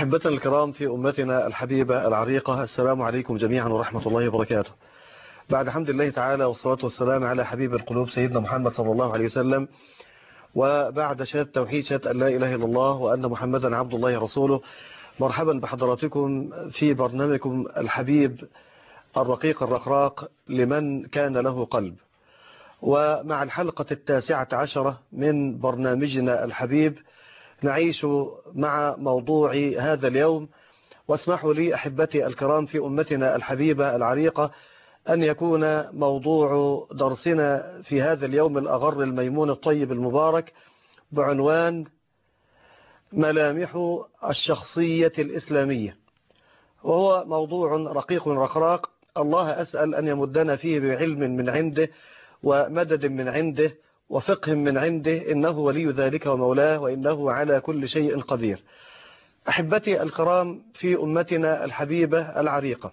أحبتنا الكرام في أمتنا الحبيبة العريقة، السلام عليكم جميعا ورحمة الله وبركاته. بعد حمد الله تعالى والصلاة والسلام على حبيب القلوب سيدنا محمد صلى الله عليه وسلم، وبعد شهادة توحيد شهادة أن لا إله إلا الله وأن محمدا عبد الله رسوله، مرحبا بحضراتكم في برنامجكم الحبيب الرقيق الرقراق لمن كان له قلب، ومع الحلقة 19 من برنامجنا الحبيب نعيش مع موضوع هذا اليوم. واسمحوا لي أحبتي الكرام في أمتنا الحبيبة العريقة أن يكون موضوع درسنا في هذا اليوم الأغر الميمون الطيب المبارك بعنوان ملامح الشخصية الإسلامية، وهو موضوع رقيق رقراق. الله أسأل أن يمدنا فيه بعلم من عنده ومدد من عنده وفقه من عنده، إنه ولي ذلك ومولاه، وإنه على كل شيء قدير. أحبتي الكرام في أمتنا الحبيبة العريقة،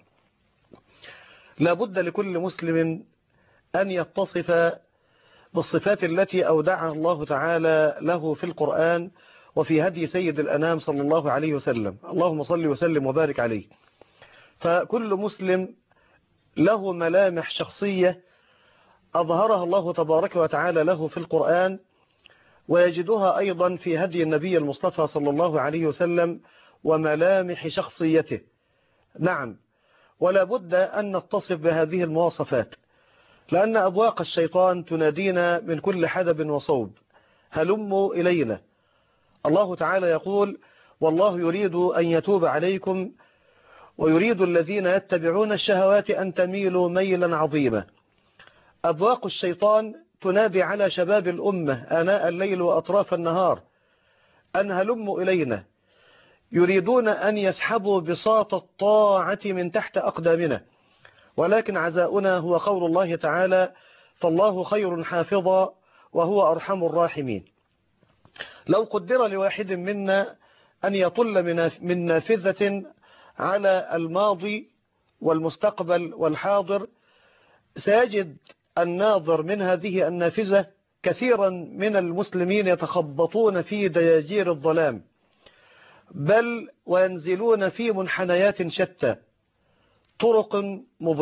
لا بد لكل مسلم أن يتصف بالصفات التي أودعها الله تعالى له في القرآن وفي هدي سيد الأنام صلى الله عليه وسلم، اللهم صل وسلم وبارك عليه. فكل مسلم له ملامح شخصية أظهرها الله تبارك وتعالى له في القرآن، ويجدها أيضا في هدي النبي المصطفى صلى الله عليه وسلم وملامح شخصيته. نعم، ولا بد أن نتصف بهذه المواصفات، لأن أبواق الشيطان تنادينا من كل حدب وصوب: هلموا إلينا. الله تعالى يقول: والله يريد أن يتوب عليكم ويريد الذين يتبعون الشهوات أن تميلوا ميلا عظيما. أبواق الشيطان تنادي على شباب الأمة آناء الليل وأطراف النهار أن هلموا إلينا، يريدون أن يسحبوا بساط الطاعة من تحت أقدامنا، ولكن عزاؤنا هو قول الله تعالى: فالله خير حافظا وهو أرحم الراحمين. لو قدر لواحد منا أن يطل من نافذة على الماضي والمستقبل والحاضر، سيجد الناظر من هذه النافذة كثيرا من المسلمين يتخبطون في دياجير الظلام، بل وينزلون في منحنيات شتى، طرق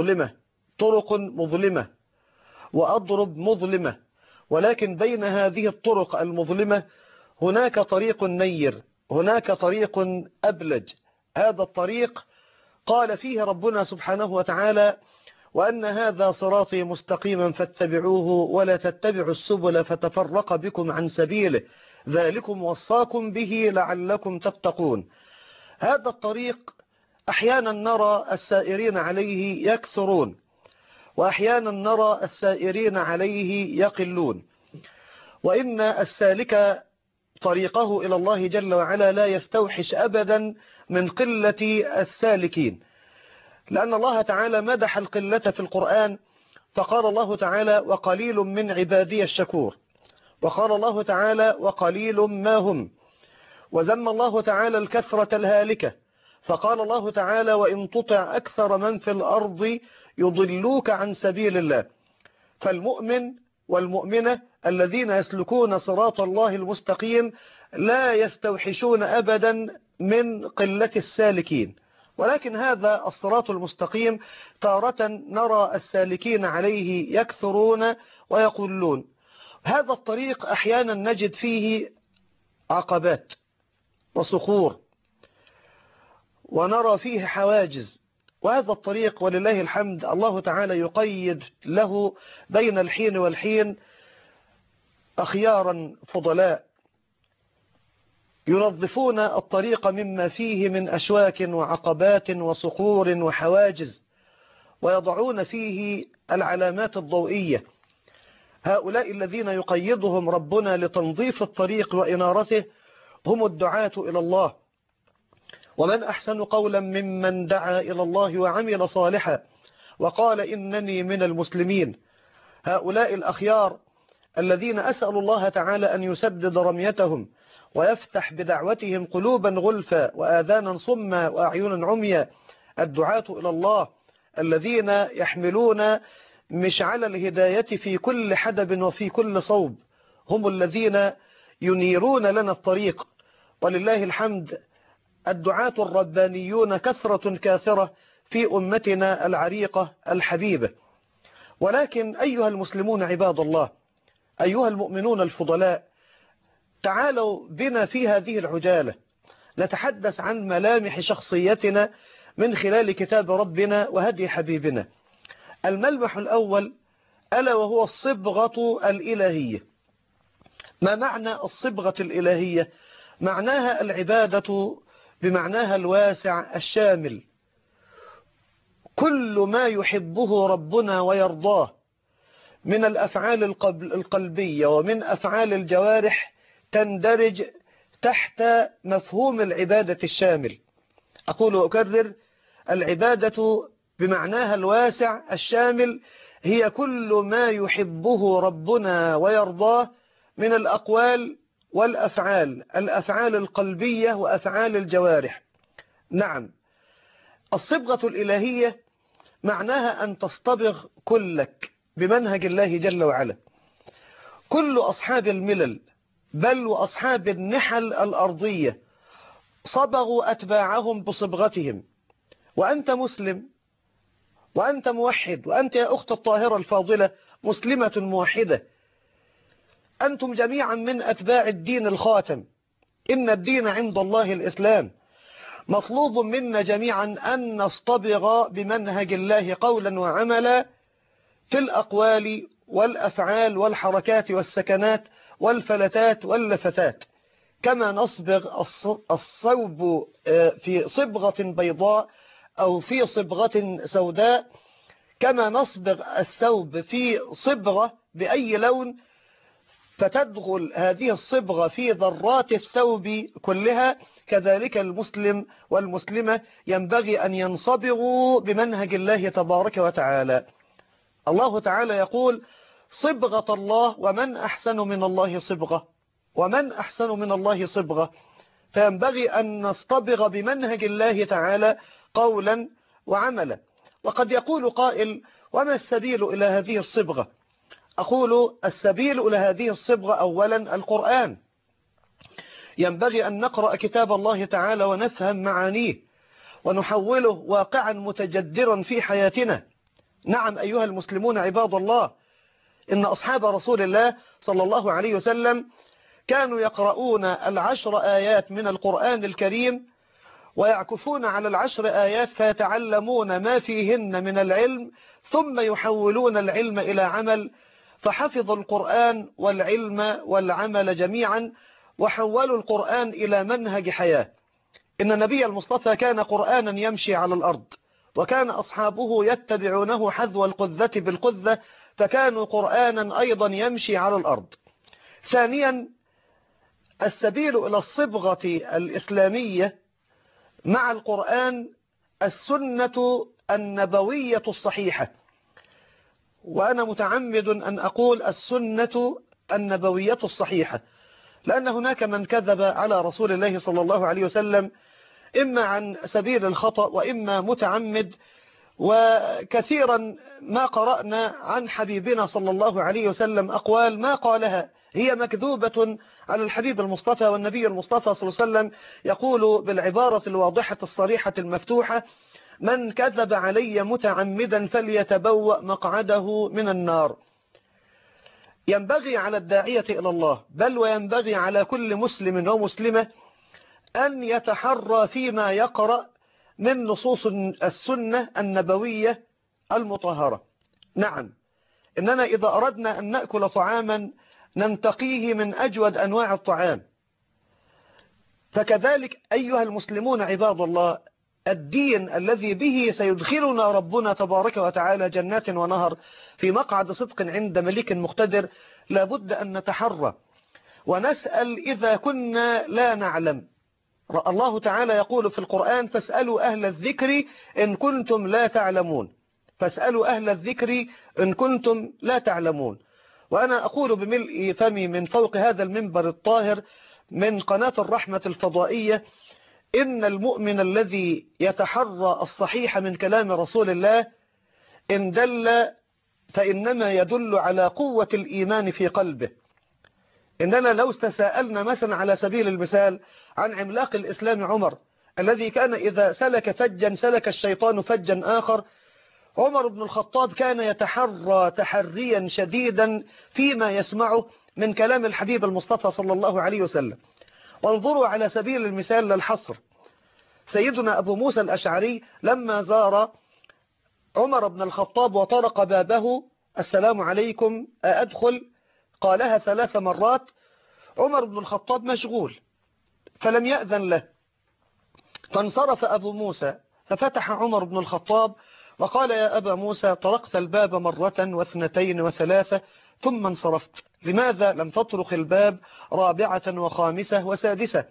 مظلمة وأضرب مظلمة، ولكن بين هذه الطرق المظلمة هناك طريق نير، هناك طريق أبلج. هذا الطريق قال فيه ربنا سبحانه وتعالى: وأن هذا صراطي مستقيما فاتبعوه ولا تتبعوا السبل فتفرق بكم عن سبيله ذلكم وصاكم به لعلكم تتقون. هذا الطريق أحيانا نرى السائرين عليه يكثرون، وأحيانا نرى السائرين عليه يقلون، وإن السالك طريقه إلى الله جل وعلا لا يستوحش أبدا من قلة السالكين، لأن الله تعالى مدح القلة في القرآن، فقال الله تعالى: وقليل من عبادي الشكور، وقال الله تعالى: وقليل ما هم، وذم الله تعالى الكثرة الهالكة، فقال الله تعالى: وإن تطع أكثر من في الأرض يضلوك عن سبيل الله. فالمؤمن والمؤمنة الذين يسلكون صراط الله المستقيم لا يستوحشون أبدا من قلة السالكين، ولكن هذا الصراط المستقيم تارة نرى السالكين عليه يكثرون ويقولون. هذا الطريق أحيانا نجد فيه عقبات وصخور، ونرى فيه حواجز، وهذا الطريق ولله الحمد الله تعالى يقيد له بين الحين والحين أخيارا فضلاء ينظفون الطريق مما فيه من أشواك وعقبات وصخور وحواجز، ويضعون فيه العلامات الضوئية. هؤلاء الذين يقيدهم ربنا لتنظيف الطريق وإنارته هم الدعاة إلى الله. ومن أحسن قولا ممن دعا إلى الله وعمل صالحا وقال إنني من المسلمين. هؤلاء الأخيار الذين أسأل الله تعالى أن يسدد رميتهم ويفتح بدعوتهم قلوبا غلفا وآذانا صما وأعينا عميا، الدعاة إلى الله الذين يحملون مشعل الهداية في كل حدب وفي كل صوب، هم الذين ينيرون لنا الطريق. ولله الحمد الدعاة الربانيون كثرة كاثرة في أمتنا العريقة الحبيبة. ولكن أيها المسلمون عباد الله، أيها المؤمنون الفضلاء، تعالوا بنا في هذه العجالة نتحدث عن ملامح شخصيتنا من خلال كتاب ربنا وهدي حبيبنا. الملمح الأول ألا وهو الصبغة الإلهية. ما معنى الصبغة الإلهية؟ معناها العبادة بمعناها الواسع الشامل، كل ما يحبه ربنا ويرضاه من الأفعال القلبية ومن أفعال الجوارح تندرج تحت مفهوم العبادة الشامل. أقول وأكرر، العبادة بمعناها الواسع الشامل هي كل ما يحبه ربنا ويرضاه من الأقوال والأفعال، الأفعال القلبية وأفعال الجوارح. نعم، الصبغة الإلهية معناها أن تصطبغ كلك بمنهج الله جل وعلا. كل أصحاب الملل بل وأصحاب النحل الأرضية صبغوا أتباعهم بصبغتهم. وأنت مسلم وأنت موحد، وأنت يا أخت الطاهرة الفاضلة مسلمة موحدة، أنتم جميعا من أتباع الدين الخاتم، إن الدين عند الله الإسلام. مطلوب منا جميعا أن نصطبغ بمنهج الله قولا وعملا في الأقوال والأفعال والحركات والسكنات والفلتات واللفتات، كما نصبغ الصوب في صبغة بيضاء أو في صبغة سوداء، كما نصبغ الثوب في صبغة بأي لون فتدخل هذه الصبغة في ذرات الثوب كلها، كذلك المسلم والمسلمة ينبغي أن ينصبغوا بمنهج الله تبارك وتعالى. الله تعالى يقول: صبغة الله ومن أحسن من الله صبغة، ومن أحسن من الله صبغة. فينبغي أن نصطبغ بمنهج الله تعالى قولا وعملا. وقد يقول قائل: وما السبيل إلى هذه الصبغة؟ أقول: السبيل إلى هذه الصبغة أولا القرآن. ينبغي أن نقرأ كتاب الله تعالى ونفهم معانيه ونحوله واقعا متجدرا في حياتنا. نعم أيها المسلمون عباد الله، إن أصحاب رسول الله صلى الله عليه وسلم كانوا يقرؤون 10 آيات من القرآن الكريم ويعكفون على 10 آيات فيتعلمون ما فيهن من العلم، ثم يحولون العلم إلى عمل، فحفظوا القرآن والعلم والعمل جميعا وحولوا القرآن إلى منهج حياة. إن النبي المصطفى كان قرآنا يمشي على الأرض، وكان أصحابه يتبعونه حذو القذة بالقذة، فكانوا قرآنا أيضا يمشي على الأرض. ثانيا، السبيل إلى الصبغة الإسلامية مع القرآن السنة النبوية الصحيحة. وأنا متعمد أن أقول السنة النبوية الصحيحة، لأن هناك من كذب على رسول الله صلى الله عليه وسلم إما عن سبيل الخطأ وإما متعمد. وكثيرا ما قرأنا عن حبيبنا صلى الله عليه وسلم أقوال ما قالها هي مكذوبة على الحبيب المصطفى. والنبي المصطفى صلى الله عليه وسلم يقول بالعبارة الواضحة الصريحة المفتوحة: من كذب علي متعمدا فليتبوأ مقعده من النار. ينبغي على الداعية إلى الله بل وينبغي على كل مسلم ومسلمة أن يتحرى فيما يقرأ من نصوص السنة النبوية المطهرة. نعم، إننا إذا أردنا أن نأكل طعاما ننتقيه من أجود أنواع الطعام. فكذلك أيها المسلمون عباد الله، الدين الذي به سيدخلنا ربنا تبارك وتعالى جنات ونهر في مقعد صدق عند ملك مقتدر، لابد أن نتحرى ونسأل إذا كنا لا نعلم. الله تعالى يقول في القرآن: فاسألوا أهل الذكر إن كنتم لا تعلمون، فاسألوا أهل الذكر إن كنتم لا تعلمون. وأنا أقول بملء فمي من فوق هذا المنبر الطاهر من قناة الرحمة الفضائية: إن المؤمن الذي يتحرى الصحيح من كلام رسول الله إن دل فإنما يدل على قوة الإيمان في قلبه. إننا لو استسألنا مثلا على سبيل المثال عن عملاق الإسلام عمر الذي كان إذا سلك فجا سلك الشيطان فجا آخر. عمر بن الخطاب كان يتحرى تحريا شديدا فيما يسمعه من كلام الحبيب المصطفى صلى الله عليه وسلم. وانظروا على سبيل المثال للحصر، سيدنا أبو موسى الأشعري لما زار عمر بن الخطاب وطرق بابه: السلام عليكم أدخل؟ قالها 3 مرات. عمر بن الخطاب مشغول فلم يأذن له، فانصرف أبو موسى، ففتح عمر بن الخطاب وقال: يا أبا موسى، طرقت الباب 1 و2 و3 ثم انصرفت، لماذا لم تطرق الباب 4 و5 و6؟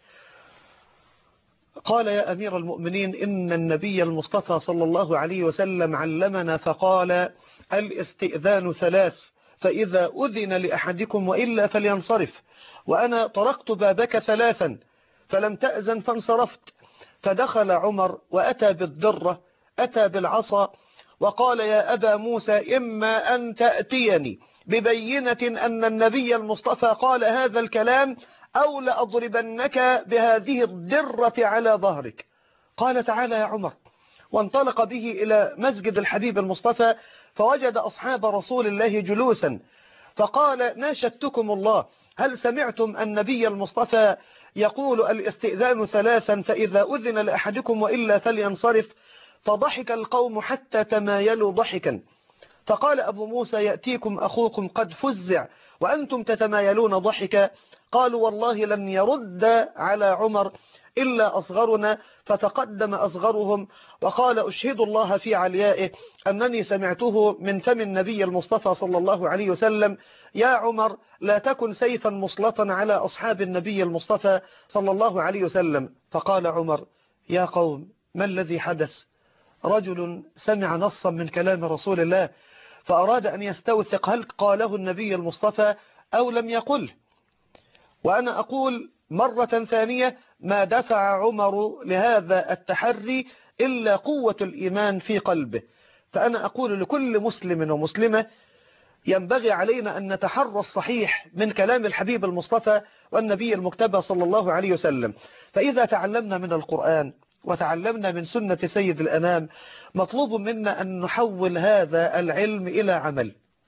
قال: يا أمير المؤمنين، إن النبي المصطفى صلى الله عليه وسلم علمنا فقال: الاستئذان 3، فإذا أذن لأحدكم وإلا فلينصرف، وأنا طرقت بابك 3 فلم تأذن فانصرفت. فدخل عمر وأتى بالدرة، أتى بالعصا، وقال: يا أبا موسى، إما أن تأتيني ببينة أن النبي المصطفى قال هذا الكلام، أو لأضربنك بهذه الدرة على ظهرك. قال: تعالى يا عمر. وانطلق به إلى مسجد الحبيب المصطفى، فوجد أصحاب رسول الله جلوسا، فقال: ناشدتكم الله، هل سمعتم النبي المصطفى يقول الاستئذان 3 فإذا أذن لأحدكم وإلا فلينصرف؟ فضحك القوم حتى تمايلوا ضحكا. فقال أبو موسى: يأتيكم أخوكم قد فزع وأنتم تتمايلون ضحكا. قالوا: والله لن يرد على عمر إلا أصغرنا. فتقدم أصغرهم وقال: أشهد الله في عليائه أنني سمعته من فم النبي المصطفى صلى الله عليه وسلم: يا عمر، لا تكن سيفا مسلطا على أصحاب النبي المصطفى صلى الله عليه وسلم. فقال عمر: يا قوم، ما الذي حدث؟ رجل سمع نصا من كلام رسول الله فأراد أن يستوثق هل قاله النبي المصطفى أو لم يقله. وأنا أقول مرة ثانية: ما دفع عمر لهذا التحري إلا قوة الإيمان في قلبه. فأنا أقول لكل مسلم ومسلمة: ينبغي علينا أن نتحرى الصحيح من كلام الحبيب المصطفى والنبي المجتبى صلى الله عليه وسلم. فإذا تعلمنا من القرآن وتعلمنا من سنة سيد الأنام، مطلوب منا أن نحول هذا العلم إلى عمل.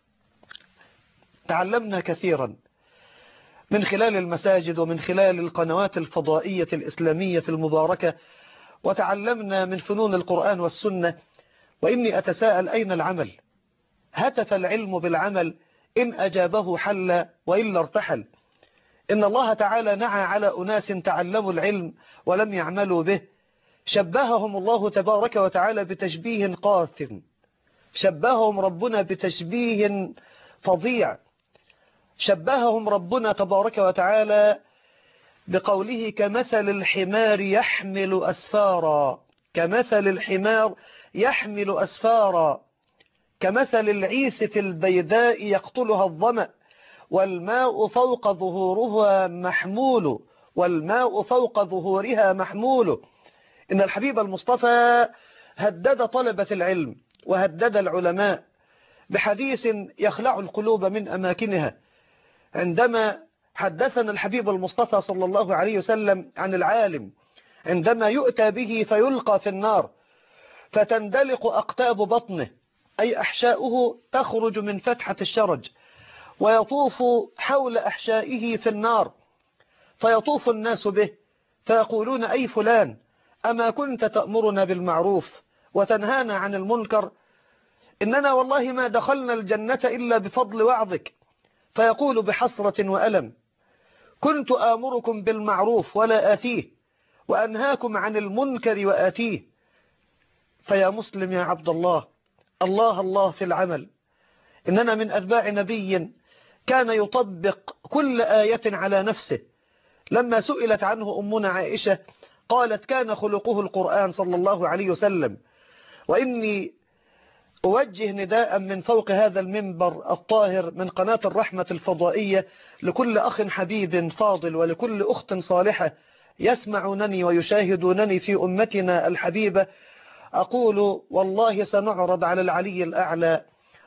تعلمنا كثيرا من خلال المساجد ومن خلال القنوات الفضائية الإسلامية المباركة، وتعلمنا من فنون القرآن والسنة، وإني أتساءل: أين العمل؟ هتف العلم بالعمل، إن أجابه حل وإلا ارتحل. إن الله تعالى نعى على أناس تعلموا العلم ولم يعملوا به، شبههم الله تبارك وتعالى بتشبيه قاث، شبههم ربنا بتشبيه فظيع، شبههم ربنا تبارك وتعالى بقوله: كمثل الحمار يحمل أسفارا، كمثل الحمار يحمل أسفارا، كمثل العيسة البيداء يقتلها الظمأ، والماء فوق ظهورها محمول، والماء فوق ظهورها محمول. إن الحبيب المصطفى هدد طلبة العلم وهدد العلماء بحديث يخلع القلوب من أماكنها، عندما حدثنا الحبيب المصطفى صلى الله عليه وسلم عن العالم عندما يؤتى به فيلقى في النار فتندلق أقتاب بطنه، أي أحشاؤه تخرج من فتحة الشرج، ويطوف حول أحشائه في النار، فيطوف الناس به فيقولون: أي فلان، أما كنت تأمرنا بالمعروف وتنهانا عن المنكر؟ إننا والله ما دخلنا الجنة إلا بفضل وعظك. فيقول بحسرة وألم: كنت آمركم بالمعروف ولا آتيه، وأنهاكم عن المنكر وآتيه. فيا مسلم يا عبد الله، الله الله في العمل. إننا من أتباع نبي كان يطبق كل آية على نفسه. لما سئلت عنه أمنا عائشة قالت: كان خلقه القرآن صلى الله عليه وسلم. وإني أوجه نداء من فوق هذا المنبر الطاهر من قناة الرحمة الفضائية لكل أخ حبيب فاضل ولكل أخت صالحة يسمعونني ويشاهدونني في أمتنا الحبيبة، أقول: والله سنعرض على العلي الأعلى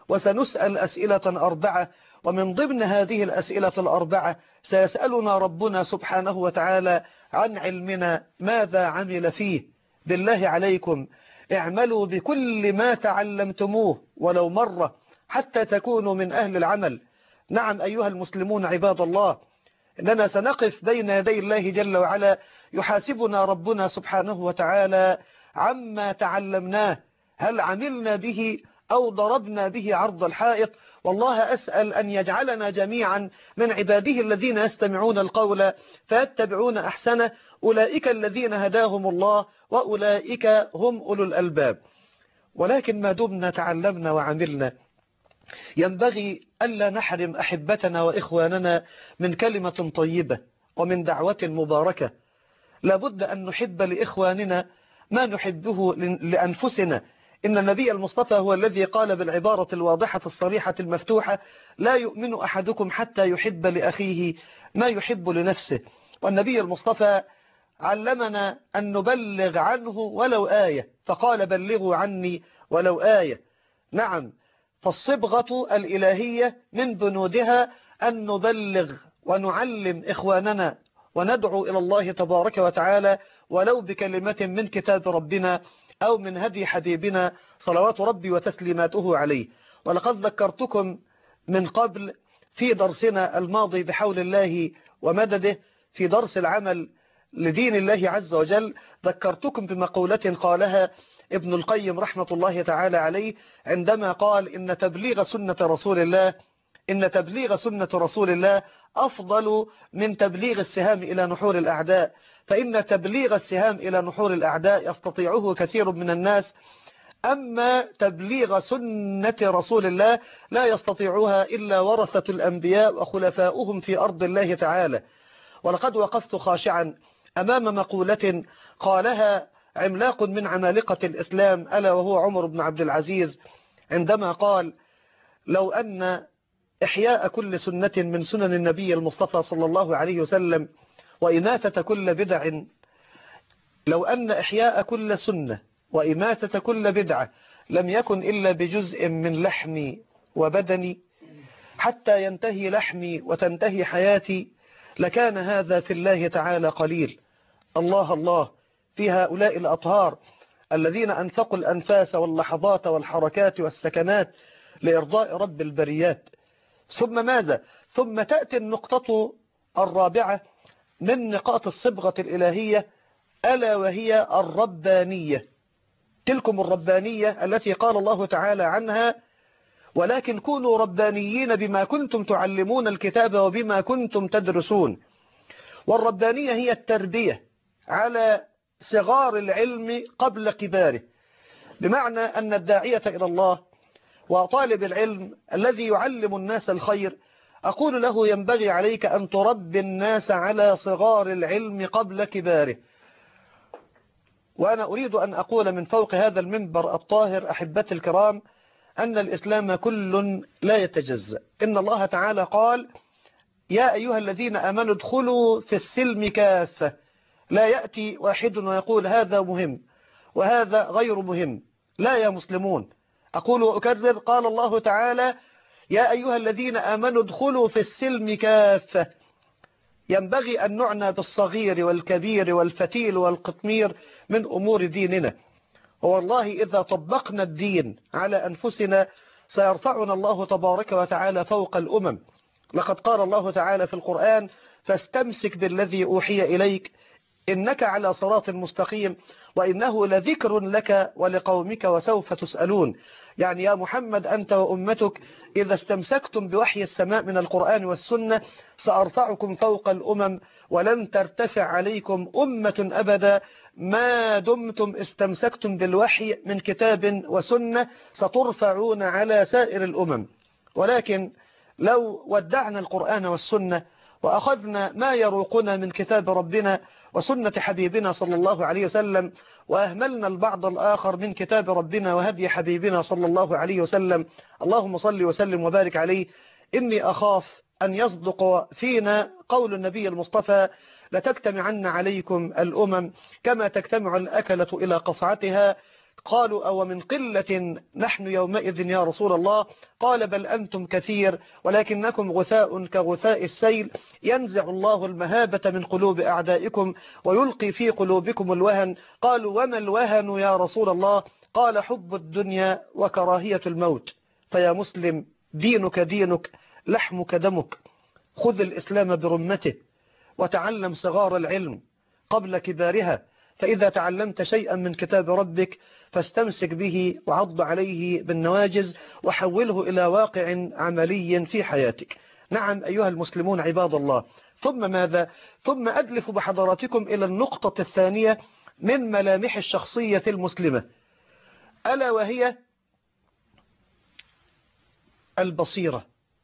وسنسأل أسئلة 4، ومن ضمن هذه الأسئلة 4 سيسألنا ربنا سبحانه وتعالى عن علمنا ماذا عمل فيه. بالله عليكم اعملوا بكل ما تعلمتموه ولو مرة حتى تكونوا من أهل العمل. نعم أيها المسلمون عباد الله، إننا سنقف بين يدي الله جل وعلا يحاسبنا ربنا سبحانه وتعالى عما تعلمناه، هل عملنا به أو ضربنا به عرض الحائط؟ والله أسأل أن يجعلنا جميعا من عباده الذين يستمعون القول فيتبعون أحسنه، أولئك الذين هداهم الله وأولئك هم أولو الألباب. ولكن ما دمنا تعلمنا وعملنا ينبغي ألا نحرم أحبتنا وإخواننا من كلمة طيبة ومن دعوة مباركة. لابد أن نحب لإخواننا ما نحبه لأنفسنا. إن النبي المصطفى هو الذي قال بالعبارة الواضحة الصريحة المفتوحة: لا يؤمن أحدكم حتى يحب لأخيه ما يحب لنفسه. والنبي المصطفى علمنا أن نبلغ عنه ولو آية، فقال: بلغوا عني ولو آية. نعم، فالصبغة الإلهية من بنودها أن نبلغ ونعلم إخواننا وندعو إلى الله تبارك وتعالى ولو بكلمة من كتاب ربنا أو من هدي حبيبنا صلوات ربي وتسليماته عليه. ولقد ذكرتكم من قبل في درسنا الماضي بحول الله ومدده في درس العمل لدين الله عز وجل، ذكرتكم بمقولة قالها ابن القيم رحمة الله تعالى عليه عندما قال: إن تبليغ سنة رسول الله أفضل من تبليغ السهام إلى نحور الأعداء، فإن تبليغ السهام إلى نحور الأعداء يستطيعه كثير من الناس، أما تبليغ سنة رسول الله لا يستطيعها إلا ورثة الأنبياء وخلفاؤهم في أرض الله تعالى. ولقد وقفت خاشعا أمام مقولة قالها عملاق من عمالقة الإسلام ألا وهو عمر بن عبد العزيز، عندما قال: لو أن إحياء كل سنة من سنن النبي المصطفى صلى الله عليه وسلم وإماتة كل بدع، لو أن إحياء كل سنة وإماتة كل بدعة لم يكن إلا بجزء من لحمي وبدني حتى ينتهي لحمي وتنتهي حياتي، لكان هذا في الله تعالى قليل. الله الله في هؤلاء الأطهار الذين أنفقوا الأنفاس واللحظات والحركات والسكنات لإرضاء رب البريات. ثم ماذا؟ ثم تأتي النقطة 4 من نقاط الصبغة الإلهية، ألا وهي الربانية. تلكم الربانية التي قال الله تعالى عنها: ولكن كونوا ربانيين بما كنتم تعلمون الكتاب وبما كنتم تدرسون. والربانية هي التربية على صغار العلم قبل كباره، بمعنى أن الداعية إلى الله وطالب العلم الذي يعلم الناس الخير أقول له: ينبغي عليك أن تربي الناس على صغار العلم قبل كباره. وأنا أريد أن أقول من فوق هذا المنبر الطاهر أحبتي الكرام أن الإسلام كل لا يتجزأ. إن الله تعالى قال: يا أيها الذين آمنوا ادخلوا في السلم كافة. لا يأتي واحد ويقول هذا مهم وهذا غير مهم. لا يا مسلمون، أقول وأكرر، قال الله تعالى: يا أيها الذين آمنوا ادخلوا في السلم كافة. ينبغي أن نعنى بالصغير والكبير والفتيل والقطمير من أمور ديننا. والله إذا طبقنا الدين على أنفسنا سيرفعنا الله تبارك وتعالى فوق الأمم. لقد قال الله تعالى في القرآن: فاستمسك بالذي أوحي إليك إنك على صراط مستقيم وإنه لذكر لك ولقومك وسوف تسألون. يعني يا محمد أنت وأمتك إذا استمسكتم بوحي السماء من القرآن والسنة سأرفعكم فوق الأمم، ولن ترتفع عليكم أمة أبدا ما دمتم استمسكتم بالوحي من كتاب وسنة، سترفعون على سائر الأمم. ولكن لو ودعنا القرآن والسنة وأخذنا ما يروقنا من كتاب ربنا وسنة حبيبنا صلى الله عليه وسلم وأهملنا البعض الآخر من كتاب ربنا وهدي حبيبنا صلى الله عليه وسلم، اللهم صل وسلم وبارك عليه، إني أخاف أن يصدق فينا قول النبي المصطفى: لتجتمعن عليكم الأمم كما تجتمع الأكلة إلى قصعتها، قالوا أو من قلة نحن يومئذ يا رسول الله؟ قال بل أنتم كثير ولكنكم غثاء كغثاء السيل، ينزع الله المهابة من قلوب أعدائكم ويلقي في قلوبكم الوهن. قالوا وما الوهن يا رسول الله؟ قال حب الدنيا وكراهية الموت. فيا مسلم، دينك دينك، لحمك دمك، خذ الإسلام برمته وتعلم صغار العلم قبل كبارها، فإذا تعلمت شيئا من كتاب ربك فاستمسك به وعض عليه بالنواجز وحوله إلى واقع عملي في حياتك. نعم أيها المسلمون عباد الله، ثم ماذا؟ ثم أدلف بحضراتكم إلى النقطة الثانية من ملامح الشخصية المسلمة، ألا وهي البصيرة،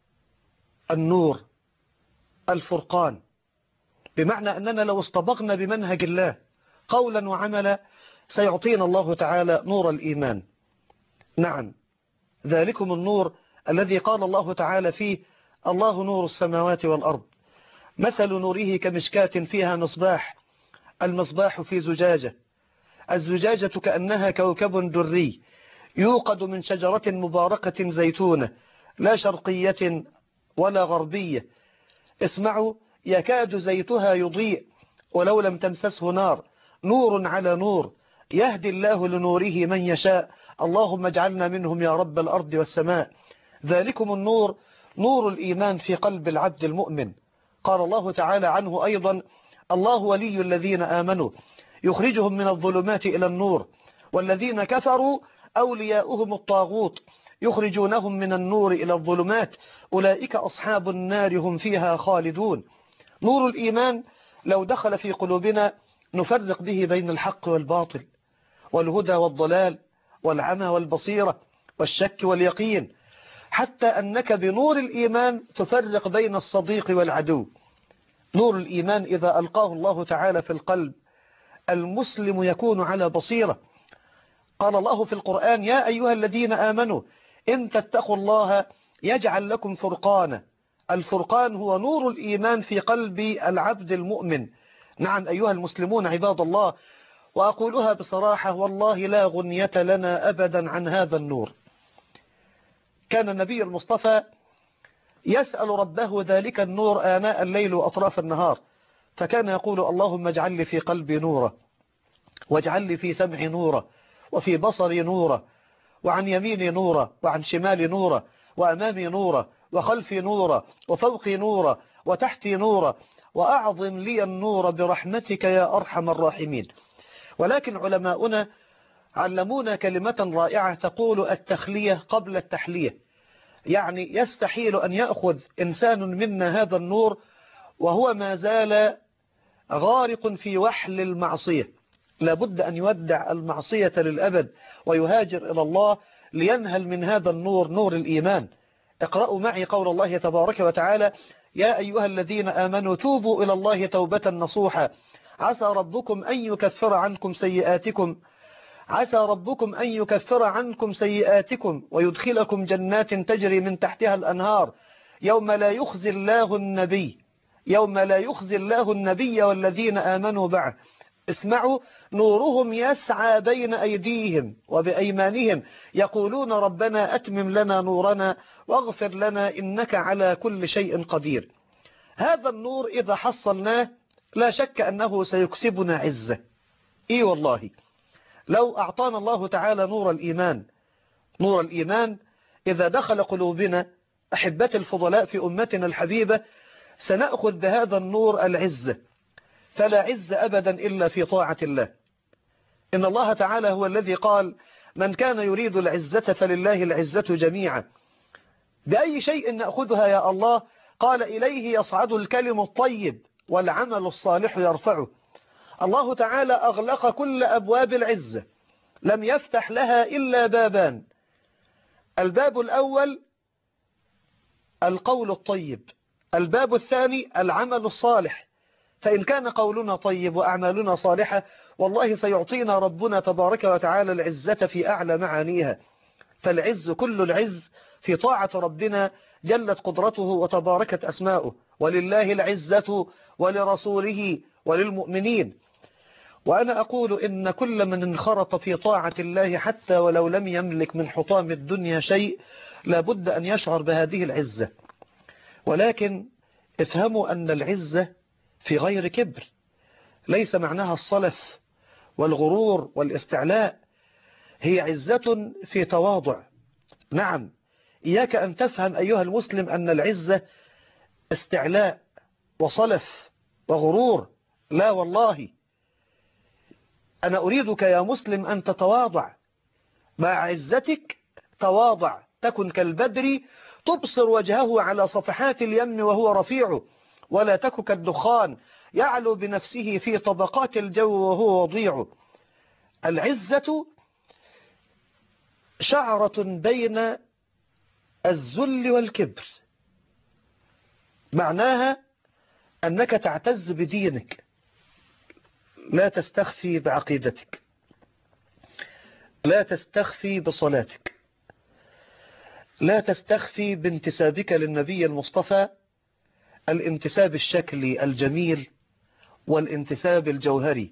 النور، الفرقان. بمعنى أننا لو اصطبغنا بمنهج الله قولا وعملا سيعطينا الله تعالى نور الإيمان. نعم، ذلكم النور الذي قال الله تعالى فيه الله نور السماوات والأرض، مثل نوره كمشكاة فيها مصباح، المصباح في زجاجة، الزجاجة كأنها كوكب دري يوقد من شجرة مباركة زيتونة لا شرقية ولا غربية، اسمعوا يكاد زيتها يضيء ولو لم تمسسه نار، نور على نور، يهدي الله لنوره من يشاء، اللهم اجعلنا منهم يا رب الأرض والسماء. ذلكم النور نور الإيمان في قلب العبد المؤمن. قال الله تعالى عنه أيضا الله ولي الذين آمنوا يخرجهم من الظلمات إلى النور، والذين كفروا أولياؤهم الطاغوت يخرجونهم من النور إلى الظلمات، أولئك أصحاب النار هم فيها خالدون. نور الإيمان لو دخل في قلوبنا نفرق به بين الحق والباطل والهدى والضلال والعمى والبصيرة والشك واليقين، حتى أنك بنور الإيمان تفرق بين الصديق والعدو. نور الإيمان إذا ألقاه الله تعالى في القلب المسلم يكون على بصيرة. قال الله في القرآن يا أيها الذين آمنوا إن تتقوا الله يجعل لكم فرقانا. الفرقان هو نور الإيمان في قلب العبد المؤمن. نعم أيها المسلمون عباد الله، وأقولها بصراحة والله لا غنية لنا أبدا عن هذا النور. كان النبي المصطفى يسأل ربه ذلك النور آناء الليل وأطراف النهار، فكان يقول اللهم اجعل لي في قلبي نورا، واجعل لي في سمعي نورا، وفي بصري نورا، وعن يميني نورا، وعن شمالي نورا، وأمامي نورا، وخلفي نورا، وفوقي نورا، وتحتي نورا، وأعظم لي النور برحمتك يا أرحم الراحمين. ولكن علماؤنا علمونا كلمة رائعة تقول التخلية قبل التحلية، يعني يستحيل أن يأخذ إنسان منا هذا النور وهو ما زال غارق في وحل المعصية، لابد أن يودع المعصية للأبد ويهاجر إلى الله لينهل من هذا النور، نور الإيمان. اقرأوا معي قول الله تبارك وتعالى يا أيها الذين آمنوا توبوا إلى الله توبة نصوحا عسى ربكم أن يكفر عنكم سيئاتكم ويدخلكم جنات تجري من تحتها الأنهار يوم لا يخزي الله النبي والذين آمنوا معه. اسمعوا نورهم يسعى بين أيديهم وبأيمانهم يقولون ربنا أتمم لنا نورنا واغفر لنا إنك على كل شيء قدير. هذا النور إذا حصلناه لا شك أنه سيكسبنا عزة. إي والله لو أعطانا الله تعالى نور الإيمان إذا دخل قلوبنا أحبة الفضلاء في أمتنا الحبيبة سنأخذ بهذا النور العزة، فلا عز أبدا إلا في طاعة الله. إن الله تعالى هو الذي قال من كان يريد العزة فلله العزة جميعا. بأي شيء نأخذها يا الله؟ قال إليه يصعد الكلم الطيب والعمل الصالح يرفعه. الله تعالى أغلق كل أبواب العزة، لم يفتح لها إلا بابان. الباب الأول القول الطيب، الباب الثاني العمل الصالح. فإن كان قولنا طيب وأعمالنا صالحة والله سيعطينا ربنا تبارك وتعالى العزة في أعلى معانيها. فالعز كل العز في طاعة ربنا جلت قدرته وتباركت أسماؤه، ولله العزة ولرسوله وللمؤمنين. وأنا أقول إن كل من انخرط في طاعة الله حتى ولو لم يملك من حطام الدنيا شيء لابد أن يشعر بهذه العزة. ولكن افهموا أن العزة في غير كبر، ليس معناها الصلف والغرور والاستعلاء، هي عزة في تواضع. نعم، إياك أن تفهم أيها المسلم أن العزة استعلاء وصلف وغرور، لا والله. أنا أريدك يا مسلم أن تتواضع، مع عزتك تواضع، تكن كالبدر تبصر وجهه على صفحات اليم وهو رفيع، ولا تك كالدخان يعلو بنفسه في طبقات الجو وهو وضيع. العزة شعرة بين الذل والكبر، معناها أنك تعتز بدينك، لا تستخفي بعقيدتك، لا تستخفي بصلاتك، لا تستخفي بانتسابك للنبي المصطفى، الانتساب الشكلي الجميل والانتساب الجوهري.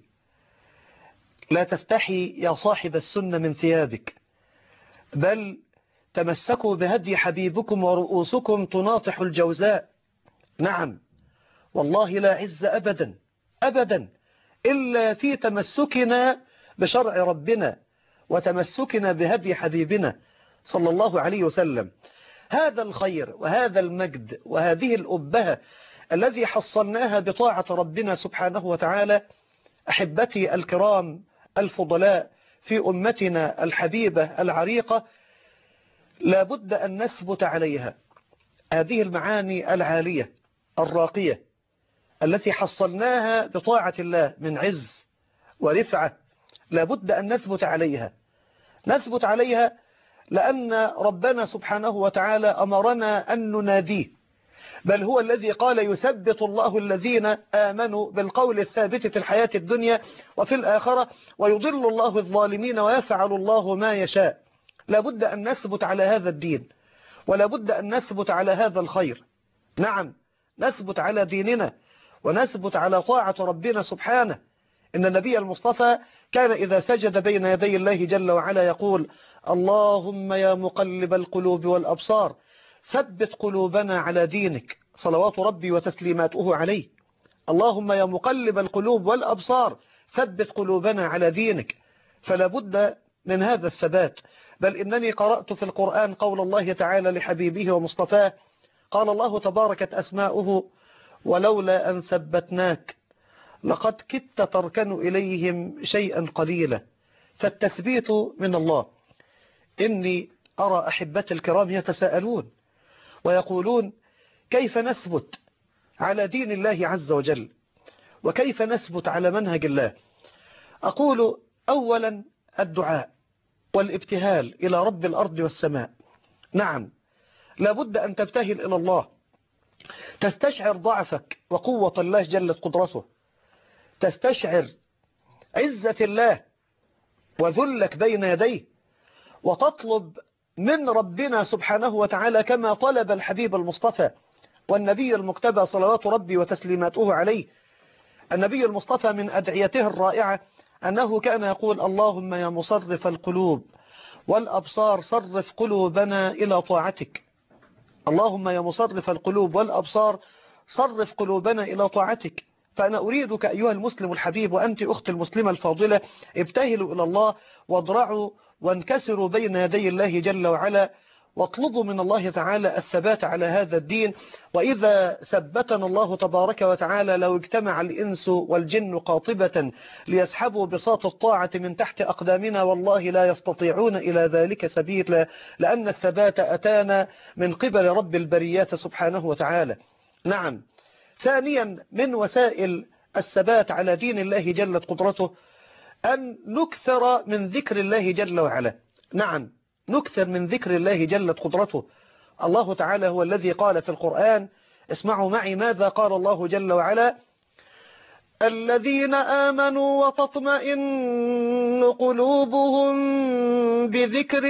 لا تستحي يا صاحب السنة من ثيابك، بل تمسكوا بهدي حبيبكم ورؤوسكم تناطح الجوزاء. نعم والله لا عز أبدا أبدا إلا في تمسكنا بشرع ربنا وتمسكنا بهدي حبيبنا صلى الله عليه وسلم. هذا الخير وهذا المجد وهذه الأبهة الذي حصلناها بطاعة ربنا سبحانه وتعالى، أحبتي الكرام الفضلاء في أمتنا الحبيبة العريقة، لابد أن نثبت عليها. هذه المعاني العالية الراقية التي حصلناها بطاعة الله من عز ورفعة، لابد أن نثبت عليها، نثبت عليها لأن ربنا سبحانه وتعالى أمرنا أن نناديه، بل هو الذي قال يثبت الله الذين آمنوا بالقول الثابت في الحياة الدنيا وفي الآخرة ويضل الله الظالمين ويفعل الله ما يشاء. لابد أن نثبت على هذا الدين، ولابد أن نثبت على هذا الخير. نعم، نثبت على ديننا ونثبت على طاعة ربنا سبحانه. إن النبي المصطفى كان إذا سجد بين يدي الله جل وعلا يقول: اللهم يا مقلب القلوب والأبصار ثبت قلوبنا على دينك، صلوات ربي وتسليماته عليه. اللهم يا مقلب القلوب والأبصار ثبت قلوبنا على دينك. فلا بد من هذا الثبات. بل إنني قرأت في القرآن قول الله تعالى لحبيبه ومصطفاه، قال الله تباركت أسماؤه: ولولا أن ثبتناك لقد كدت تركن إليهم شيئا قليلا. فالتثبيت من الله. إني أرى أحبتي الكرام يتساءلون ويقولون: كيف نثبت على دين الله عز وجل، وكيف نثبت على منهج الله؟ أقول: أولا الدعاء والابتهال إلى رب الأرض والسماء. نعم، لابد أن تبتهل إلى الله، تستشعر ضعفك وقوة الله جلت قدرته، تستشعر عزة الله وذلك بين يديه، وتطلب من ربنا سبحانه وتعالى كما طلب الحبيب المصطفى والنبي المجتبى صلوات ربي وتسليماته عليه. النبي المصطفى من أدعيته الرائعة أنه كان يقول: اللهم يا مصرف القلوب والأبصار صرف قلوبنا إلى طاعتك. اللهم يا مصرف القلوب والأبصار صرف قلوبنا إلى طاعتك. فأنا أريدك أيها المسلم الحبيب وأنت أخت المسلمة الفاضلة، ابتهلوا إلى الله واضرعوا وانكسروا بين يدي الله جل وعلا، واطلبوا من الله تعالى الثبات على هذا الدين. وإذا ثبتنا الله تبارك وتعالى لو اجتمع الإنس والجن قاطبة ليسحبوا بساط الطاعة من تحت أقدامنا والله لا يستطيعون إلى ذلك سبيلا، لأن الثبات أتانا من قبل رب البريات سبحانه وتعالى. نعم، ثانيا من وسائل الثبات على دين الله جلت قدرته أن نكثر من ذكر الله جل وعلا. نعم، نكثر من ذكر الله جلت قدرته. الله تعالى هو الذي قال في القرآن، اسمعوا معي ماذا قال الله جل وعلا: الذين آمنوا وتطمئن قلوبهم بذكر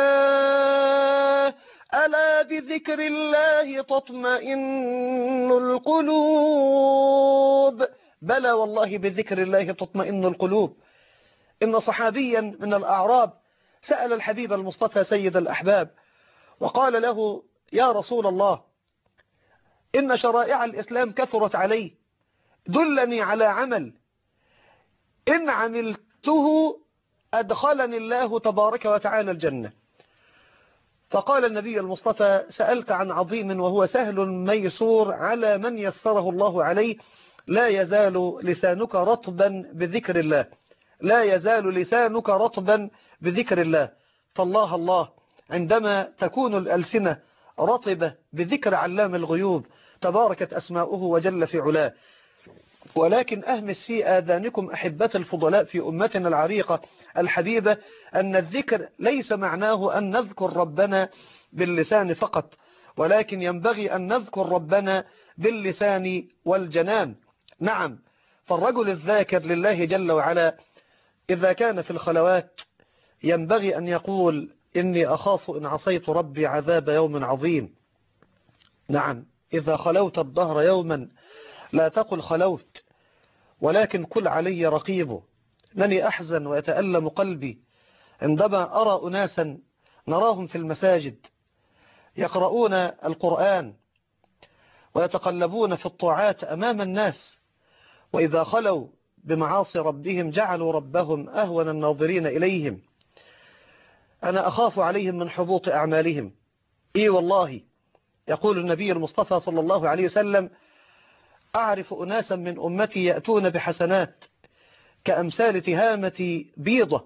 الله ألا بذكر الله تطمئن القلوب. بلى والله بذكر الله تطمئن القلوب. إن صحابيا من الأعراب سأل الحبيب المصطفى سيد الأحباب وقال له: يا رسول الله، إن شرائع الإسلام كثرت علي، دلني على عمل إن عملته أدخلني الله تبارك وتعالى الجنة. فقال النبي المصطفى: سألت عن عظيم وهو سهل ميسور على من يسره الله عليه، لا يزال لسانك رطبا بذكر الله، لا يزال لسانك رطبا بذكر الله. فالله الله عندما تكون الألسنة رطبة بذكر علام الغيوب تباركت أسماؤه وجل في علاه. ولكن أهمس في آذانكم أحبة الفضلاء في أمتنا العريقة الحبيبة أن الذكر ليس معناه أن نذكر ربنا باللسان فقط، ولكن ينبغي أن نذكر ربنا باللسان والجنان. نعم، فالرجل الذاكر لله جل وعلا إذا كان في الخلوات ينبغي أن يقول: إني أخاف إن عصيت ربي عذاب يوم عظيم. نعم، إذا خلوت الدهر يوما لا تقل خلوت، ولكن قل علي رقيب. إنني أحزن ويتألم قلبي عندما أرى أناسا نراهم في المساجد يقرؤون القرآن ويتقلبون في الطاعات أمام الناس، وإذا خلوا بمعاصي ربهم جعلوا ربهم أهون الناظرين إليهم. أنا أخاف عليهم من حبوط أعمالهم. إي والله، يقول النبي المصطفى صلى الله عليه وسلم: أعرف أناسا من أمتي يأتون بحسنات كأمثال تهامة بيضة،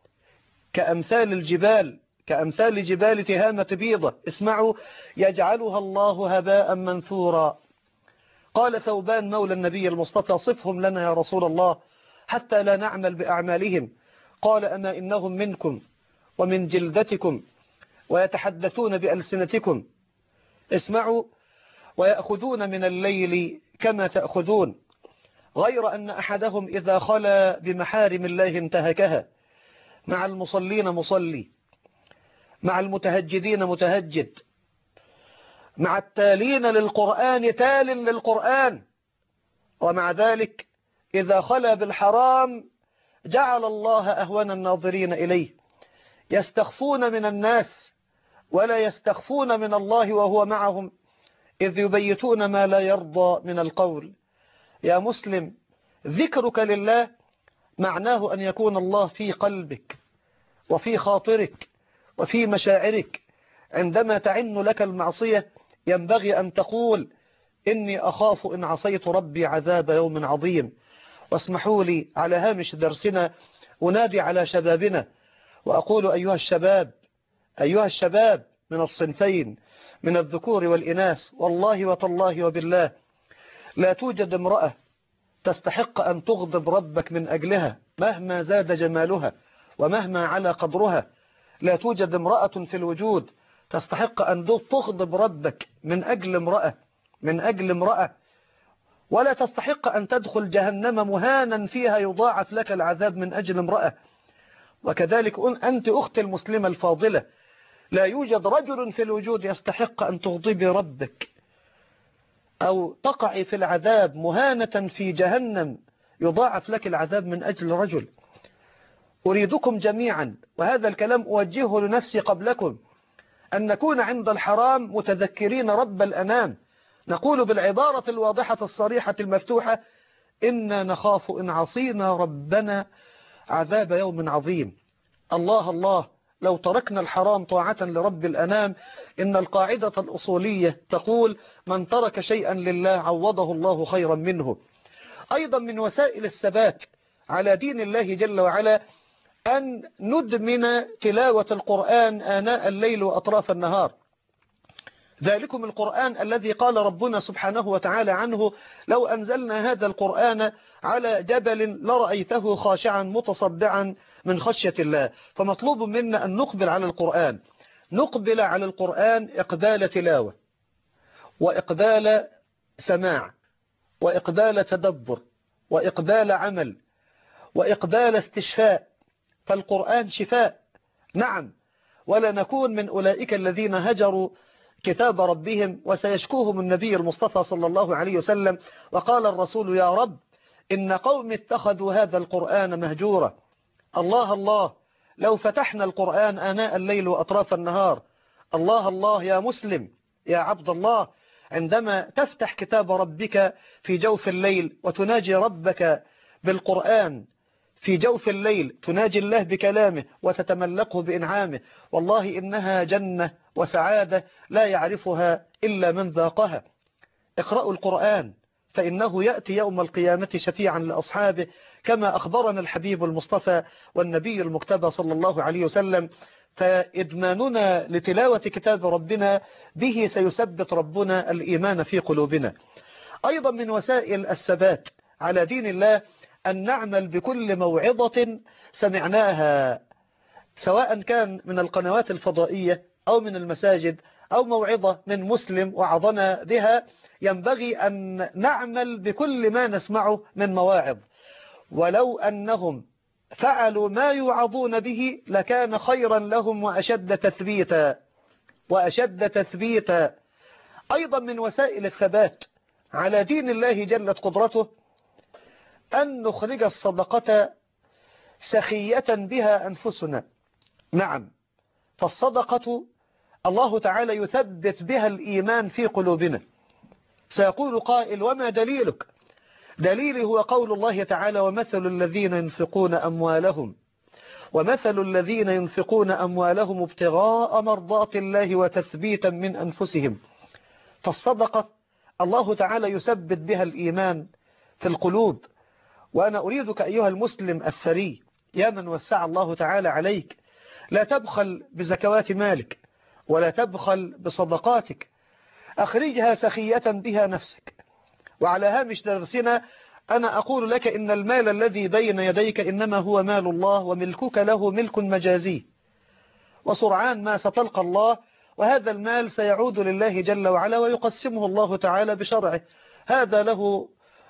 كأمثال جبال تهامة بيضة، اسمعوا: يجعلها الله هباء منثورا. قال ثوبان مولى النبي المصطفى: صفهم لنا يا رسول الله حتى لا نعمل بأعمالهم. قال: أما إنهم منكم ومن جلدتكم ويتحدثون بألسنتكم، اسمعوا: ويأخذون من الليل كما تأخذون، غير أن أحدهم إذا خلا بمحارم الله انتهكها. مع المصلين مصلي، مع المتهجدين متهجد، مع التالين للقرآن تال للقرآن، ومع ذلك إذا خلا بالحرام جعل الله أهون الناظرين إليه. يستخفون من الناس ولا يستخفون من الله وهو معهم، إذ يبيتون ما لا يرضى من القول. يا مسلم، ذكرك لله معناه أن يكون الله في قلبك وفي خاطرك وفي مشاعرك. عندما تعن لك المعصية ينبغي أن تقول: إني أخاف إن عصيت ربي عذاب يوم عظيم. واسمحوا لي على هامش درسنا أنادي على شبابنا وأقول: أيها الشباب من الصنفين، من الذكور والإناث، والله وتالله وبالله لا توجد امرأة تستحق أن تغضب ربك من أجلها مهما زاد جمالها ومهما على قدرها. لا توجد امرأة في الوجود تستحق أن تغضب ربك من أجل امرأة، ولا تستحق أن تدخل جهنم مهانا فيها يضاعف لك العذاب من أجل امرأة. وكذلك أنت أختي المسلمة الفاضلة، لا يوجد رجل في الوجود يستحق أن تغضبي ربك أو تقعي في العذاب مهانة في جهنم يضاعف لك العذاب من أجل رجل. أريدكم جميعا، وهذا الكلام أوجهه لنفسي قبلكم، أن نكون عند الحرام متذكرين رب الأنام، نقول بالعبارة الواضحة الصريحة المفتوحة: إنا نخاف إن عصينا ربنا عذاب يوم عظيم. الله الله، لو تركنا الحرام طاعة لرب الأنام. إن القاعدة الأصولية تقول: من ترك شيئا لله عوضه الله خيرا منه. أيضا من وسائل الثبات على دين الله جل وعلا أن ندمن تلاوة القرآن آناء الليل وأطراف النهار. ذلكم القرآن الذي قال ربنا سبحانه وتعالى عنه: لو أنزلنا هذا القرآن على جبل لرأيته خاشعا متصدعا من خشية الله. فمطلوب منا أن نقبل على القرآن، نقبل على القرآن إقبال تلاوة وإقبال سماع وإقبال تدبر وإقبال عمل وإقبال استشفاء، فالقرآن شفاء. نعم، ولا نكون من أولئك الذين هجروا كتاب ربهم، وسيشكوهم النبي المصطفى صلى الله عليه وسلم. وقال الرسول: يا رب إن قوم اتخذوا هذا القرآن مهجورا. الله الله، لو فتحنا القرآن آناء الليل وأطراف النهار. الله الله يا مسلم يا عبد الله، عندما تفتح كتاب ربك في جوف الليل وتناجي ربك بالقرآن في جوف الليل، تناجي الله بكلامه وتتملقه بإنعامه، والله إنها جنة وسعادة لا يعرفها إلا من ذاقها. اقرأوا القرآن فإنه يأتي يوم القيامة شفيعا لأصحابه، كما أخبرنا الحبيب المصطفى والنبي المجتبى صلى الله عليه وسلم. فإدماننا لتلاوة كتاب ربنا به سيثبت ربنا الإيمان في قلوبنا. أيضا من وسائل الثبات على دين الله أن نعمل بكل موعظة سمعناها، سواء كان من القنوات الفضائية أو من المساجد أو موعظة من مسلم وعظنا بها. ينبغي أن نعمل بكل ما نسمعه من مواعظ، ولو أنهم فعلوا ما يوعظون به لكان خيرا لهم وأشد تثبيتا. أيضا من وسائل الثبات على دين الله جلت قدرته أن نخرج الصدقة سخية بها أنفسنا. نعم، فالصدقة الله تعالى يثبت بها الإيمان في قلوبنا. سيقول قائل: وما دليلك؟ دليلي هو قول الله تعالى: ومثل الذين ينفقون أموالهم ابتغاء مرضات الله وتثبيتا من أنفسهم. فالصدقة الله تعالى يثبت بها الإيمان في القلوب. وأنا أريدك أيها المسلم الثري، يا من وسع الله تعالى عليك، لا تبخل بزكوات مالك ولا تبخل بصدقاتك، أخرجها سخية بها نفسك. وعلى هامش درسنا أنا أقول لك إن المال الذي بين يديك إنما هو مال الله، وملكك له ملك مجازي، وسرعان ما ستلقى الله، وهذا المال سيعود لله جل وعلا ويقسمه الله تعالى بشرعه. هذا له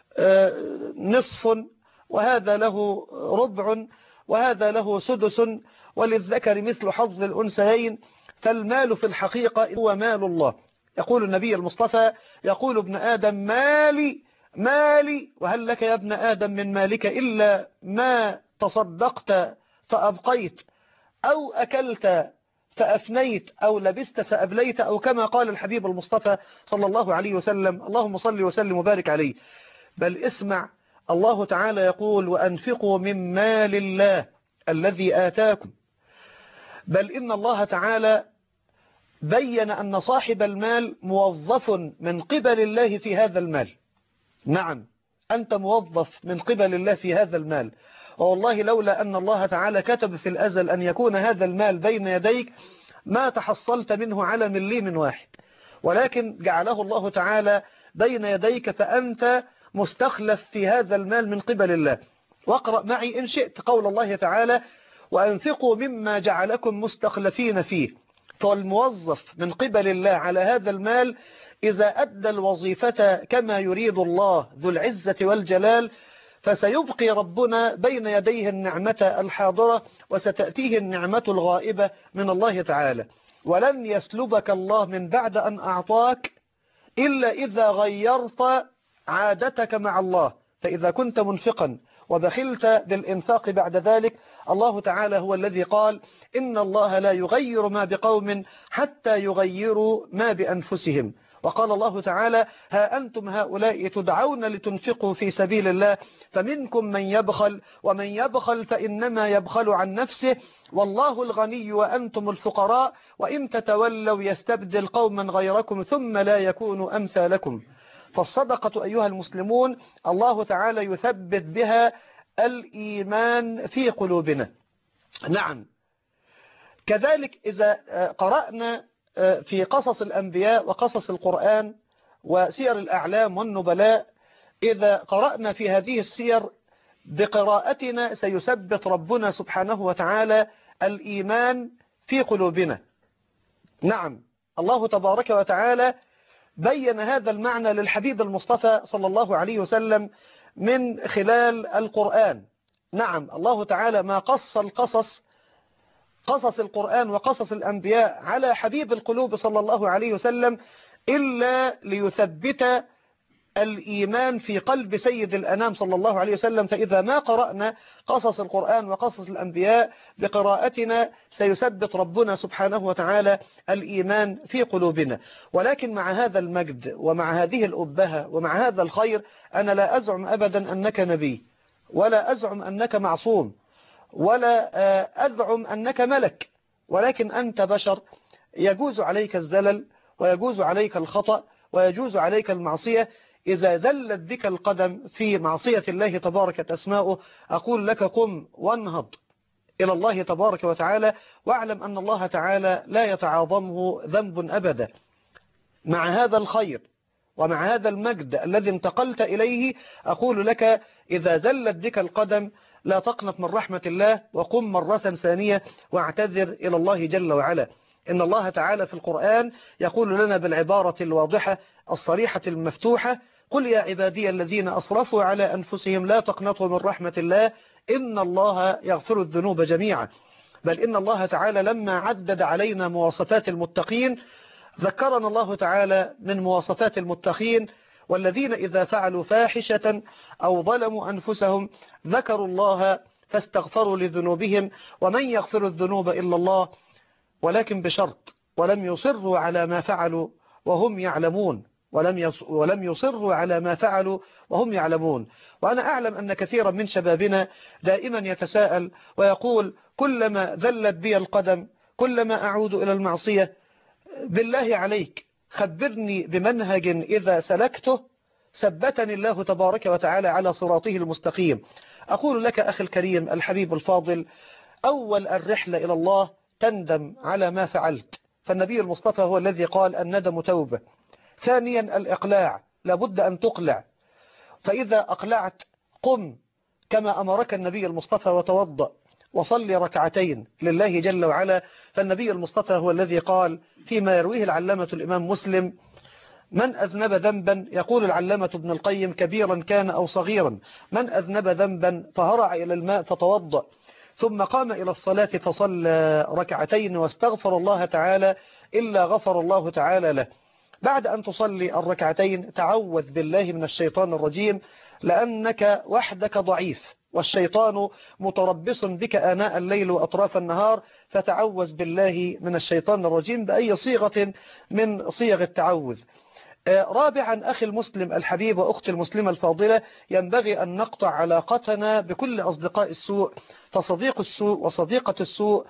نصف، وهذا له ربع، وهذا له سدس، وللذكر مثل حظ الأنثيين. فالمال في الحقيقة هو مال الله. يقول النبي المصطفى: يقول ابن آدم مالي مالي، وهل لك يا ابن آدم من مالك إلا ما تصدقت فأبقيت، أو أكلت فأفنيت، أو لبست فأبليت، أو كما قال الحبيب المصطفى صلى الله عليه وسلم. اللهم صل وسلم وبارك عليه. بل اسمع، الله تعالى يقول: وأنفقوا من مال الله الذي آتاكم. بل إن الله تعالى بين أن صاحب المال موظف من قبل الله في هذا المال. نعم، أنت موظف من قبل الله في هذا المال. والله لولا أن الله تعالى كتب في الأزل أن يكون هذا المال بين يديك ما تحصلت منه على مليم واحد، ولكن جعله الله تعالى بين يديك، فأنت مستخلف في هذا المال من قبل الله. واقرأ معي إن شئت قول الله تعالى: وأنفقوا مما جعلكم مستخلفين فيه. فالموظف من قبل الله على هذا المال إذا أدى الوظيفة كما يريد الله ذو العزة والجلال، فسيبقي ربنا بين يديه النعمة الحاضرة، وستأتيه النعمة الغائبة من الله تعالى. ولن يسلبك الله من بعد أن أعطاك إلا إذا غيرت عادتك مع الله. فإذا كنت منفقا وبخلت بالإنفاق بعد ذلك، الله تعالى هو الذي قال: إن الله لا يغير ما بقوم حتى يغيروا ما بأنفسهم. وقال الله تعالى: ها أنتم هؤلاء تدعون لتنفقوا في سبيل الله فمنكم من يبخل، ومن يبخل فإنما يبخل عن نفسه، والله الغني وأنتم الفقراء، وإن تتولوا يستبدل قوما غيركم ثم لا يكونوا أمثالكم. فالصدقة أيها المسلمون الله تعالى يثبت بها الإيمان في قلوبنا. نعم، كذلك إذا قرأنا في قصص الأنبياء وقصص القرآن وسير الأعلام والنبلاء، إذا قرأنا في هذه السير بقراءتنا سيثبت ربنا سبحانه وتعالى الإيمان في قلوبنا. نعم، الله تبارك وتعالى بين هذا المعنى للحبيب المصطفى صلى الله عليه وسلم من خلال القرآن. نعم، الله تعالى ما قص قصص القرآن وقصص الأنبياء على حبيب القلوب صلى الله عليه وسلم إلا ليثبت الإيمان في قلب سيد الأنام صلى الله عليه وسلم. فإذا ما قرأنا قصص القرآن وقصص الأنبياء بقراءتنا سيثبت ربنا سبحانه وتعالى الإيمان في قلوبنا. ولكن مع هذا المجد ومع هذه الأبهة ومع هذا الخير أنا لا أزعم أبدا أنك نبي، ولا أزعم أنك معصوم، ولا أزعم أنك ملك، ولكن أنت بشر، يجوز عليك الزلل ويجوز عليك الخطأ ويجوز عليك المعصية. إذا زلت بك القدم في معصية الله تبارك أسماؤه أقول لك قم وانهض إلى الله تبارك وتعالى، واعلم أن الله تعالى لا يتعاظمه ذنب أبدا. مع هذا الخير ومع هذا المجد الذي انتقلت إليه أقول لك إذا زلت بك القدم لا تقنط من رحمة الله، وقم مرة ثانية واعتذر إلى الله جل وعلا. إن الله تعالى في القرآن يقول لنا بالعبارة الواضحة الصريحة المفتوحة: قل يا عبادي الذين أسرفوا على أنفسهم لا تقنطوا من رحمة الله إن الله يغفر الذنوب جميعا. بل إن الله تعالى لما عدد علينا مواصفات المتقين ذكرنا الله تعالى من مواصفات المتقين: والذين إذا فعلوا فاحشة أو ظلموا أنفسهم ذكروا الله فاستغفروا لذنوبهم ومن يغفر الذنوب إلا الله، ولكن بشرط ولم يصروا على ما فعلوا وهم يعلمون. ولم يصروا على ما فعلوا وهم يعلمون. وأنا أعلم أن كثيرا من شبابنا دائما يتساءل ويقول: كلما ذلت بي القدم كلما أعود إلى المعصية، بالله عليك خبرني بمنهج إذا سلكته ثبتني الله تبارك وتعالى على صراطه المستقيم. أقول لك أخي الكريم الحبيب الفاضل: أول الرحلة إلى الله تندم على ما فعلت، فالنبي المصطفى هو الذي قال: الندم توبة. ثانيا الإقلاع، لابد أن تقلع، فإذا أقلعت قم كما أمرك النبي المصطفى وتوضأ وصلي ركعتين لله جل وعلا. فالنبي المصطفى هو الذي قال فيما يرويه العلامة الإمام مسلم: من أذنب ذنبا، يقول العلامة ابن القيم: كبيرا كان أو صغيرا، من أذنب ذنبا فهرع إلى الماء فتوضأ ثم قام إلى الصلاة فصلى ركعتين واستغفر الله تعالى إلا غفر الله تعالى له. بعد أن تصلي الركعتين تعوذ بالله من الشيطان الرجيم، لأنك وحدك ضعيف والشيطان متربص بك آناء الليل وأطراف النهار، فتعوذ بالله من الشيطان الرجيم بأي صيغة من صيغ التعوذ. رابعا أخي المسلم الحبيب وأختي المسلمة الفاضلة، ينبغي أن نقطع علاقتنا بكل أصدقاء السوء، فصديق السوء وصديقة السوء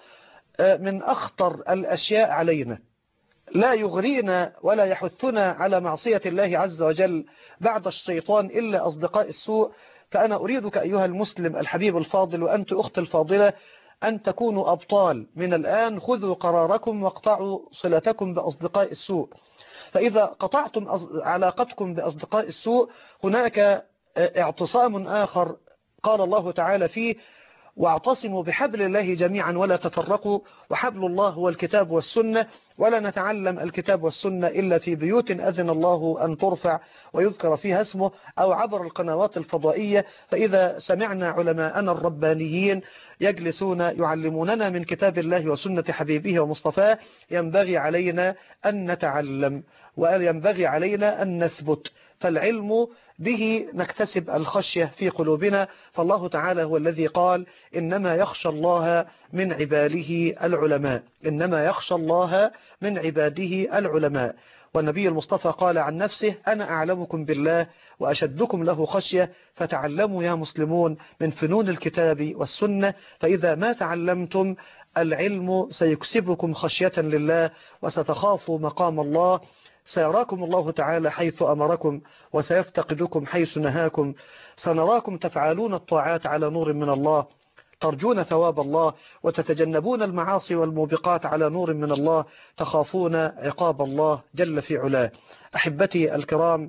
من أخطر الأشياء علينا، لا يغرينا ولا يحثنا على معصية الله عز وجل بعد الشيطان إلا أصدقاء السوء. فأنا أريدك أيها المسلم الحبيب الفاضل وأنت أخت الفاضلة أن تكونوا أبطال من الآن. خذوا قراركم واقطعوا صلتكم بأصدقاء السوء، فإذا قطعتم علاقتكم بأصدقاء السوء هناك اعتصام آخر قال الله تعالى فيه: واعتصموا بحبل الله جميعا ولا تفرقوا، وحبل الله هو الكتاب والسنة، ولا نتعلم الكتاب والسنة إلا في بيوت أذن الله أن ترفع ويذكر فيها اسمه أو عبر القنوات الفضائية. فإذا سمعنا علماءنا الربانيين يجلسون يعلموننا من كتاب الله وسنة حبيبه ومصطفاه ينبغي علينا أن نتعلم وينبغي علينا أن نثبت، فالعلم به نكتسب الخشية في قلوبنا. فالله تعالى هو الذي قال: إنما يخشى الله من عباده العلماء، إنما يخشى الله من عباده العلماء. والنبي المصطفى قال عن نفسه: أنا أعلمكم بالله وأشدكم له خشية، فتعلموا يا مسلمون من فنون الكتاب والسنة، فإذا ما تعلمتم العلم سيكسبكم خشية لله وستخافوا مقام الله، سيراكم الله تعالى حيث أمركم وسيفتقدكم حيث نهاكم، سنراكم تفعلون الطاعات على نور من الله، ترجون ثواب الله وتتجنبون المعاصي والموبقات على نور من الله، تخافون عقاب الله جل في علاه. أحبتي الكرام،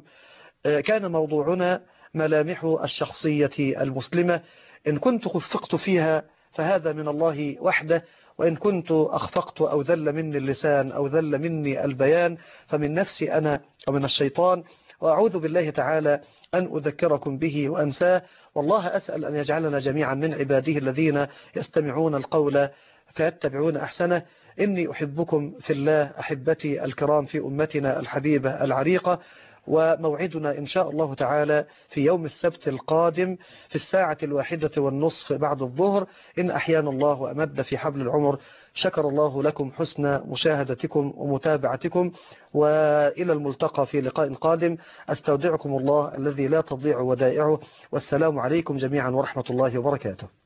كان موضوعنا ملامح الشخصية المسلمة. إن كنت خفقت فيها فهذا من الله وحده، وإن كنت أخفقت أو ذل مني اللسان أو ذل مني البيان فمن نفسي أنا ومن الشيطان، وأعوذ بالله تعالى أن أذكركم به وأنساه. والله أسأل أن يجعلنا جميعا من عباده الذين يستمعون القول فيتبعون أحسنه. إني أحبكم في الله أحبتي الكرام في أمتنا الحبيبة العريقة، وموعدنا إن شاء الله تعالى في يوم السبت القادم في 1:01 بعد الظهر إن أحيانا الله وأمد في حبل العمر. شكر الله لكم حسن مشاهدتكم ومتابعتكم، وإلى الملتقى في لقاء قادم. أستودعكم الله الذي لا تضيع ودائعه، والسلام عليكم جميعا ورحمة الله وبركاته.